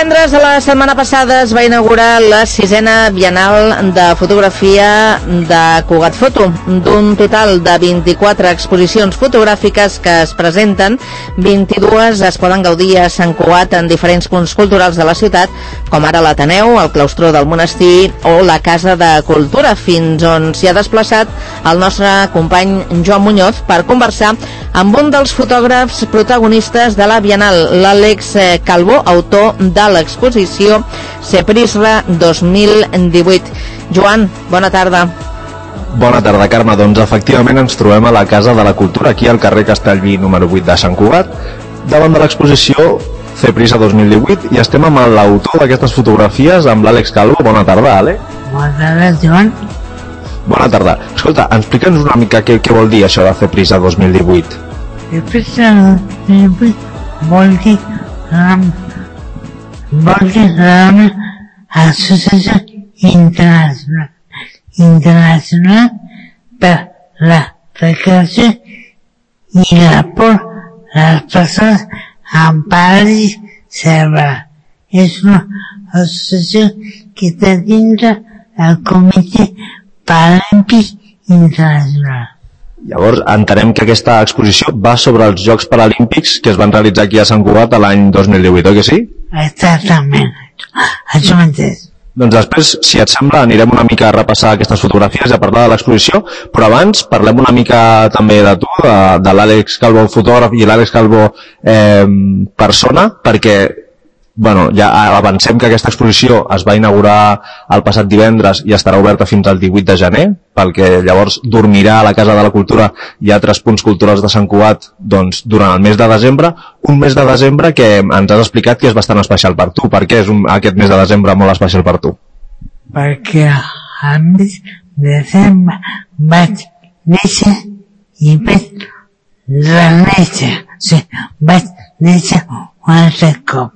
Divendres de la setmana passada es va inaugurar la 6a Bienal de Fotografia de Cugat Foto. D'un total de 24 exposicions fotogràfiques que es presenten, 22 es poden gaudir a Sant Cugat en diferents punts culturals de la ciutat, com ara l'Ateneu, el claustró del monestir o la Casa de Cultura, fins on s'hi ha desplaçat el nostre company Joan Muñoz per conversar amb un dels fotògrafs protagonistes de la Bienal, l'Àlex Calvo, autor de l'exposició Ceprisra 2018. Joan, bona tarda. Bona tarda, Carme. Doncs efectivament ens trobem a la Casa de la Cultura, aquí al carrer Castellví número 8 de Sant Cugat, davant de l'exposició Ceprisra 2018, i estem amb l'autor d'aquestes fotografies, amb l'Àlex Calvo. Bona tarda, Àlex. Bona tarda, Joan. Bona tarda. Escolta, explica'ns una mica què vol dir això de Ceprisra 2018. Ceprisra 2018 vol dir una associació internacional per la recreació i l'aport a les persones amb paràlisi cerebral. És una associació que està dintre el Comitè Paralímpic Internacional. Llavors, entenem que aquesta exposició va sobre els Jocs Paralímpics que es van realitzar aquí a Sant Cugat l'any 2018, oi que sí? Exactament, això m'entens. Doncs després, si et sembla, anirem una mica a repassar aquestes fotografies i a parlar de l'exposició, però abans parlem una mica també de tu, de l'Àlex Calvo fotògraf i l'Àlex Calvo persona, perquè ja avancem que aquesta exposició es va inaugurar el passat divendres i estarà oberta fins al 18 de gener, pel que llavors dormirà a la Casa de la Cultura i altres punts culturals de Sant Cugat durant el mes de desembre, un mes de desembre que ens has explicat que és bastant especial per tu. Per què és aquest mes de desembre molt especial per tu? Perquè al mes de desembre vaig néixer i vaig renéixer, o sigui, vaig néixer un altre cop.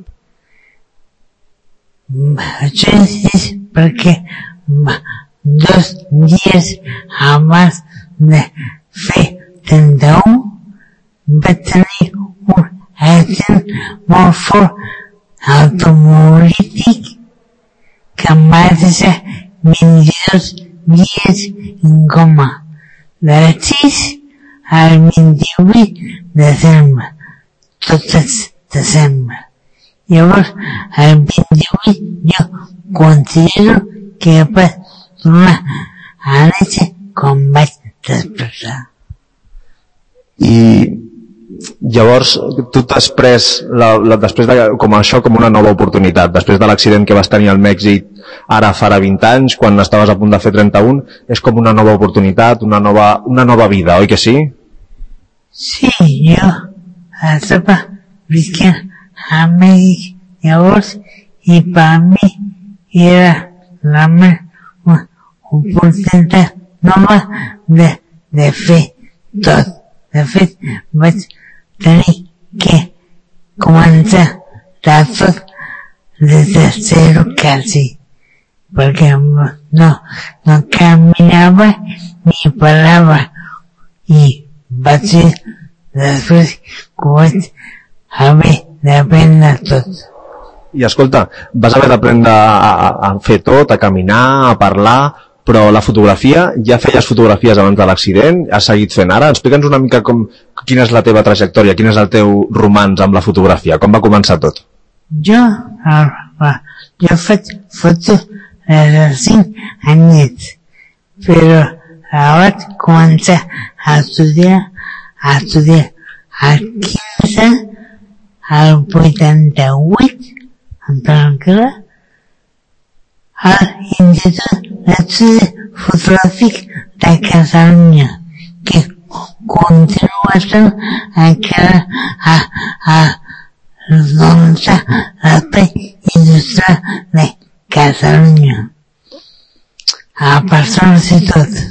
Això és perquè 2 dies abans de fer 31 vaig tenir un accident molt fort automobilístic que em va deixar 22 dies en coma, del 6 al 28 de desembre, tot el desembre. Llavors, el 28 jo considero que vaig tornar a néixer com vaig despertar. I llavors tu t'has pres després com això com una nova oportunitat, després de l'accident que vas tenir al Mèxic ara farà 20 anys, quan estaves a punt de fer 31, és com una nova oportunitat, una nova vida, oi que sí? Sí, jo estava visquent a Mèxic llavors i per mi era la meva oportunitat nova de fer tot. De fet, vaig tenir que començar de tot des de zero quasi, perquè no caminava ni parlava i vaig ser després que vaig haver d'aprendre tot. I escolta, vas haver d'aprendre a fer tot, a caminar, a parlar, però la fotografia, ja feies fotografies abans de l'accident, has seguit fent ara? Explica'ns una mica quina és la teva trajectòria, quin és el teu romanç amb la fotografia, com va començar tot? Jo faig fotos des de 5 anyets, però vaig començar a estudiar al 15, al 88, en Tranquil·la, a l'Institut d'Estudi Fotogràfic de Catalunya, que continua sent encara a l'espai industrial de Catalunya, a persones i tot.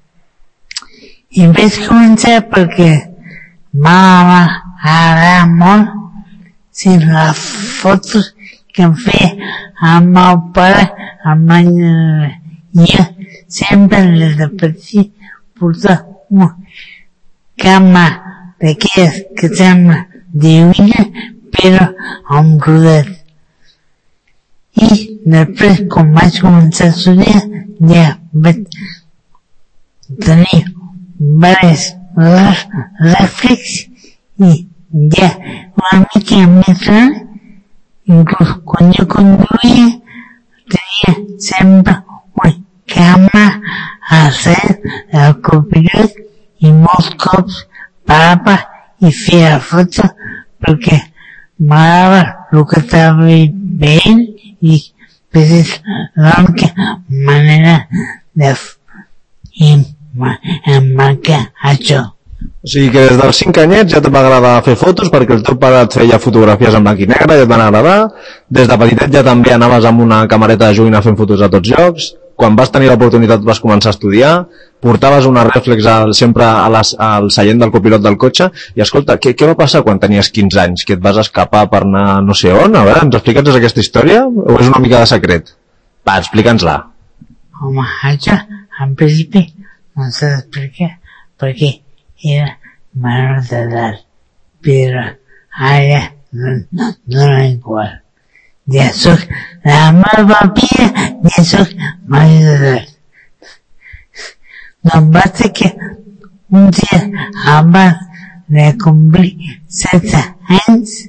I vaig començar perquè m'ha agradat molt les fotos que em feia amb el pare, amb jo sempre des de petit portar una càmera d'aquelles que sembla divina però amb rodet. I després, quan vaig començar a estudiar, ja vaig tenir diversos reflex i ja una mica més gran. Inclús quan jo conduïa tenia sempre una càmera a ser el copilot i molts cops parava i feia fotos perquè m'agradava el que estava veient i és l'única manera de emmarcar això. O sigui que des dels 5 anyets ja et va agradar fer fotos perquè el teu pare et feia fotografies en blanc i negre i et van agradar. Des de petitet ja també anaves amb una camareta de joguina fent fotos a tots llocs. Quan vas tenir l'oportunitat vas començar a estudiar, portaves una reflex sempre al seient del copilot del cotxe i escolta, què va passar quan tenies 15 anys? Que et vas escapar per anar no sé on? A veure, ens explica'ns aquesta història o és una mica de secret? Va, explica'ns-la. Home, això en principi no sé explicar perquè era menor d'edat, però ara no era igual. Ja soc la meva vida, ja soc major d'edat. Doncs va ser que un dia abans de complir 7 anys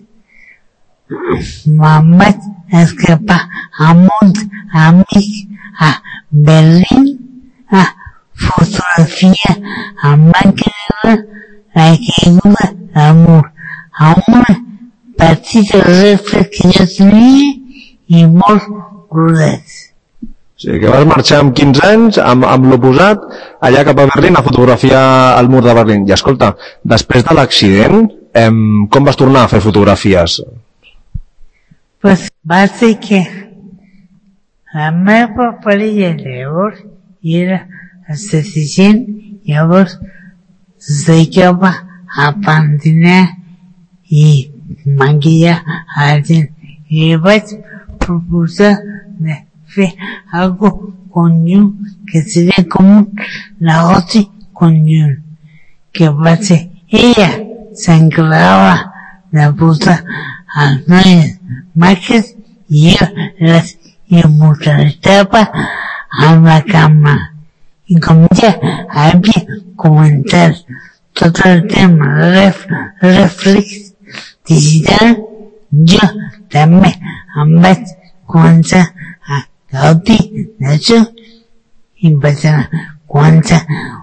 me'n vaig escapar amb uns amics a Berlín a fotografiar amb blanc i negre la caiguda del mur a una petita reflex que jo tenia i molts rodets. O sigui, que vas marxar amb 15 anys, amb l'oposat, allà cap a Berlín a fotografiar el mur de Berlín. I escolta, després de l'accident, com vas tornar a fer fotografies? Pues va ser que la meva parella llavors era esteticient, llavors es dedicava a pentinar i maquillar a la gent. I vaig proposar de fer algo conjunt que seria com un negoci conjunt, que va ser ella s'encarregava de posar els noies maques i jo les immortalitzava amb la càmera. I com ja havia comentat tot el tema de reflex digital, jo també em vaig començar a gaudir d'això i vaig començar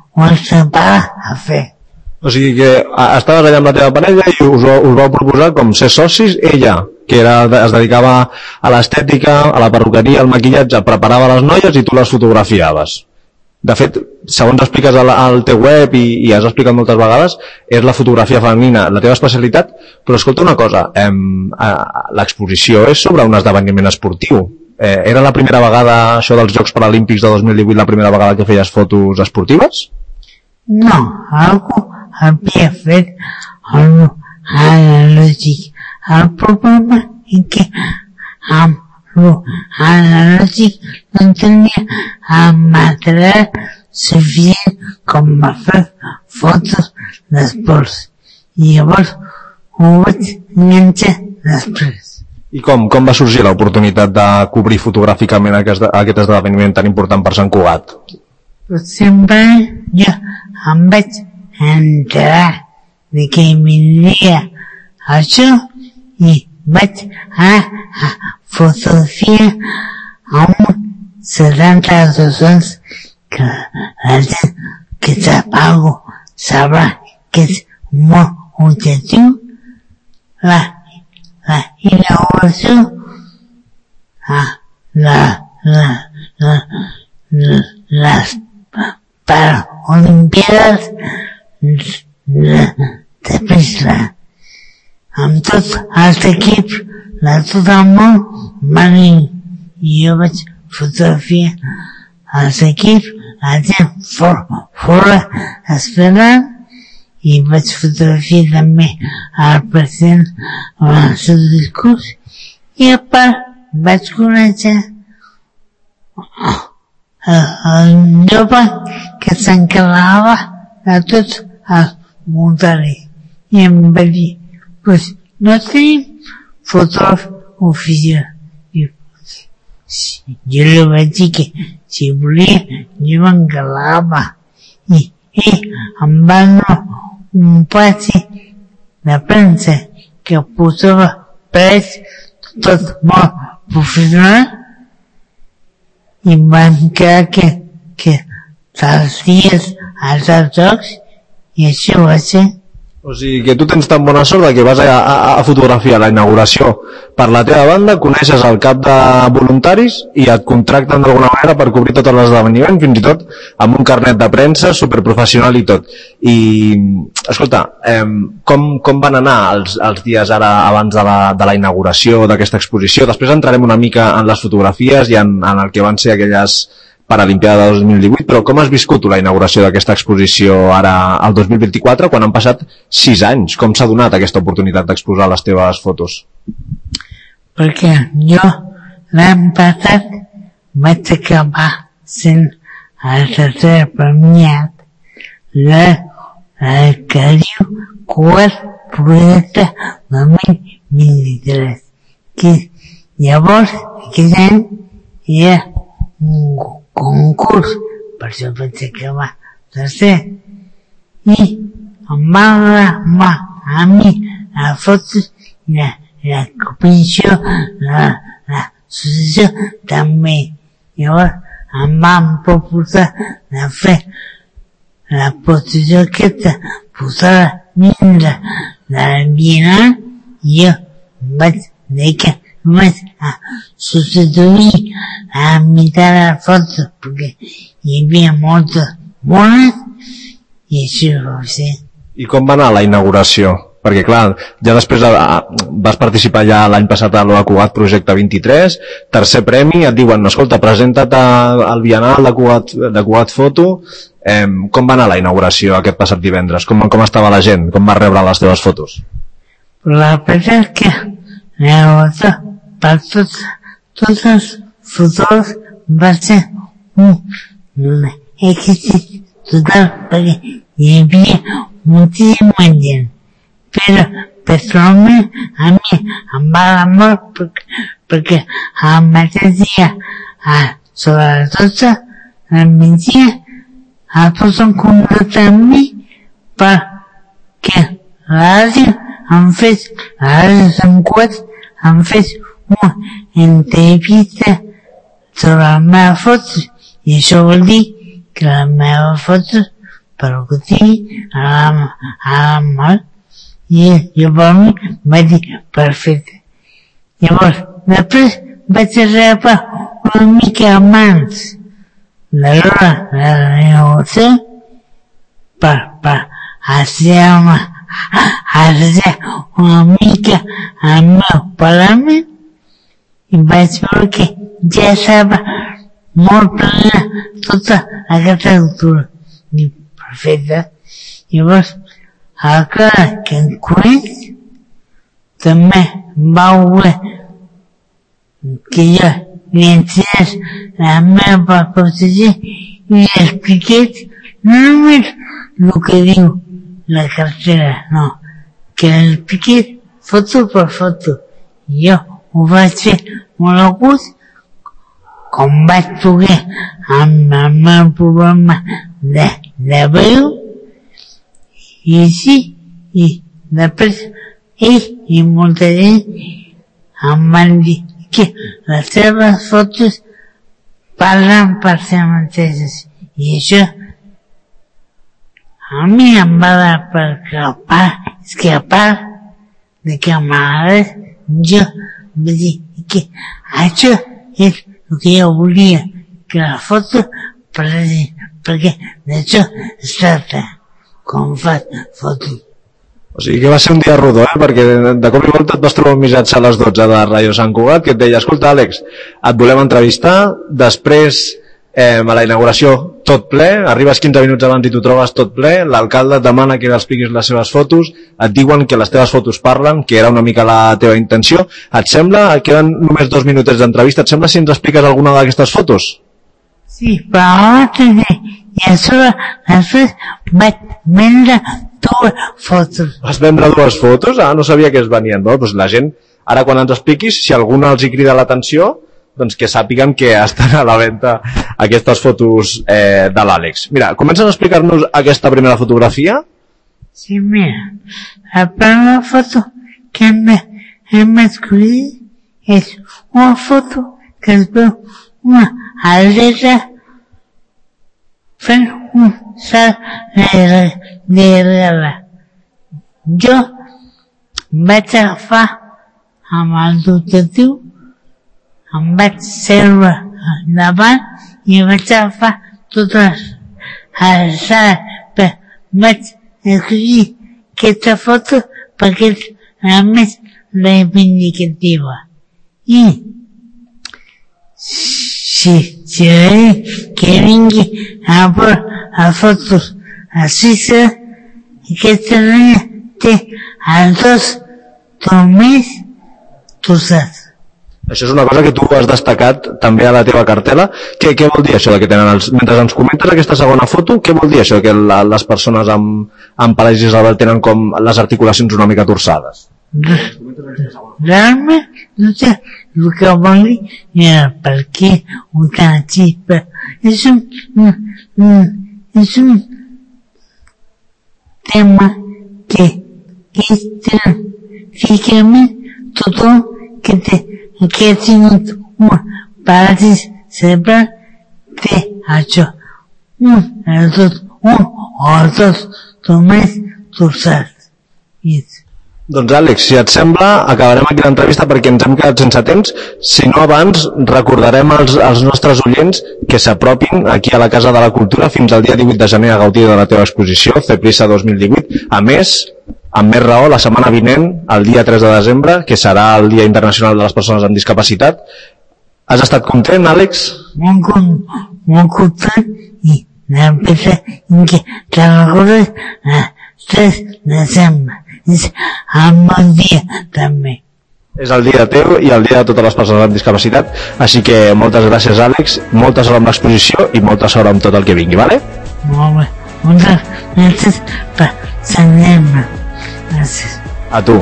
a fer. O sigui que estaves allà amb la teva parella i us vau proposar com ser socis, ella, que es dedicava a l'estètica, a la perruqueria, al maquillatge, preparava les noies i tu les fotografiaves. De fet, segons expliques al teu web i has explicat moltes vegades, és la fotografia femenina la teva especialitat, però escolta una cosa, l'exposició és sobre un esdeveniment esportiu. Era la primera vegada, això dels Jocs Paralímpics de 2018, la primera vegada que feies fotos esportives? No, algú havia fet algo analògic. El problema és que amb l'analògic no tenia el material suficient com a fer fotos d'esports. I llavors ho vaig enganxar després. I com va sorgir l'oportunitat de cobrir fotogràficament aquest esdeveniment tan important per Sant Cugat? Sempre jo em vaig enterar de que vindria això i vaig anar a fotografiar amb 70 associacions que la gent que sap alguna cosa sabrà que és molt objectiu. La inauguració, les Paralimpiades de Pista, amb tots els equips de tot el món van ir i jo vaig fotografiar els equips, la gent fora esperant i vaig fotografiar també el president amb el seu discurs i a part vaig conèixer el jove que s'encarregava de tots els voluntaris i em va dir, pues no tenim fotògraf oficial. jo li vaig dir que si volia jo m'encarregava i em va donar un passi de premsa que posava pres tot molt professional i em van quedar que els dies als jocs i això va ser. O sigui que tu tens tan bona sort que vas a fotografiar la inauguració per la teva banda, coneixes el cap de voluntaris i et contracten d'alguna manera per cobrir tots els esdeveniments, fins i tot amb un carnet de premsa superprofessional i tot. I, escolta, com van anar els dies ara abans de la inauguració d'aquesta exposició? Després entrarem una mica en les fotografies i en el que van ser aquelles Paralimpiada de 2018, però com has viscut la inauguració d'aquesta exposició ara al 2024, quan han passat 6 anys? Com s'ha donat aquesta oportunitat d'exposar les teves fotos? Perquè jo l'any passat vaig acabar sent el tercer premiat que diu Quart Projecte 2023, que llavors aquest any hi ha un concurs, per això vaig acabar tercer, i em va agradar a mi les fotos i la comissió, l'associació també. Llavors em van proposar de fer la posició aquesta, posar dins de la Bienal, i jo vaig dir que només a substituir a meitat de les fotos perquè hi havia moltes bones i això va ser. I com va anar la inauguració? Perquè clar, ja després vas participar ja l'any passat a la Cugat Projecte 23, tercer premi, et diuen, escolta, presenta't al Bienal de Cugat Foto. Com va anar la inauguració aquest passat divendres? Com estava la gent? Com va rebre les teves fotos? La veritat que l'inauguració per tots els fotos va ser un èxit total perquè hi havia moltíssima gent, però personalment a mi em va agradar molt perquè el mateix dia sobre les 12 del migdia tots em contacten amb mi perquè la ràdio Sant Cugat han fet una entrevista sobre les meves fotos i això vol dir que les meves fotos, per el que sigui, anaven mal i jo per mi vaig dir perfecte. Llavors, després vaig rebre una mica abans de l'hora de la inauguració per asseure una mica al meu parlament i vaig veure que ja estava molt plena tota aquesta cultura. I perfecte. Llavors, el que em coneix també va voler que jo li ensenyés la meva posició i li expliqués no només el que diu la cartera, no, que l'expliqués foto per foto. Jo ho vaig fer molt a gust, com vaig poder amb el meu programa de veu, i així, i després ell i molta gent em van dir que les seves fotos parlen per si mateixes, i això a mi em va dar perquè a part de que m'agradés, jo vaig dir que això és el que jo volia, que la foto perquè d'això es tracta, com faig fotos. O sigui que va ser un dia rodó, perquè de cop i volta et vas trobar un missatge a les 12 de Ràdio Sant Cugat que et deia, escolta Àlex, et volem entrevistar, després a la inauguració tot ple, arribes 15 minuts abans i t'ho trobes tot ple, l'alcalde et demana que expliquis les seves fotos, et diuen que les teves fotos parlen, que era una mica la teva intenció. Et sembla, queden només 2 minutets d'entrevista, et sembla si ens expliques alguna d'aquestes fotos? Sí, però i a sobre després vaig vendre 2 fotos. Vas vendre 2 fotos? Ah, no sabia que es venien. Doncs la gent, ara quan ens expliquis, si alguna els hi crida l'atenció, doncs que sàpiguen que estan a la venda aquestes fotos de l'Àlex. Mira, comences a explicar-nos aquesta primera fotografia? Sí, mira, la primera foto que hem escollit és una foto que es veu una atleta fent un salt de jo vaig agafar amb el dotatiu, em vaig seure davant i vaig agafar totes les sales, vaig escollir aquesta foto perquè és la més reivindicativa. I si que vingui a veure les fotos a Suïssa, aquesta noia té els dos turmells torçats. Això és una cosa que tu has destacat també a la teva cartela. Què vol dir això de que tenen els... Mentre ens comentes aquesta segona foto, què vol dir això que les persones amb paràlisi cerebral tenen com les articulacions una mica torçades? Realment no sé el que vol dir per què ho tan així, és un tema que és físicament tothom que ha tingut una paràlisi cerebral té això, un o dos turmells torçats. Doncs Àlex, si et sembla, acabarem aquí l'entrevista perquè ens hem quedat sense temps. Si no, abans recordarem als nostres oients que s'apropin aquí a la Casa de la Cultura fins al dia 18 de gener a gaudir de la teva exposició, Ceprisa 2018. A més, amb més raó, la setmana vinent, el dia 3 de desembre, que serà el Dia Internacional de les Persones amb Discapacitat. Has estat content, Àlex? Molt content i la peça que te recordes el 3 de desembre. És el meu dia també. És el dia teu i el dia de totes les persones amb discapacitat, així que moltes gràcies, Àlex, molta sort amb l'exposició i molta sort amb tot el que vingui, vale? Molt bé, moltes gràcies per tenir-me. Gràcies. A tu.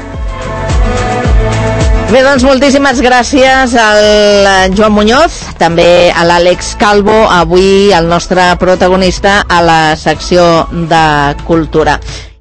Bé, doncs moltíssimes gràcies al Joan Muñoz, també a l'Àlex Calvo, avui el nostre protagonista a la secció de Cultura.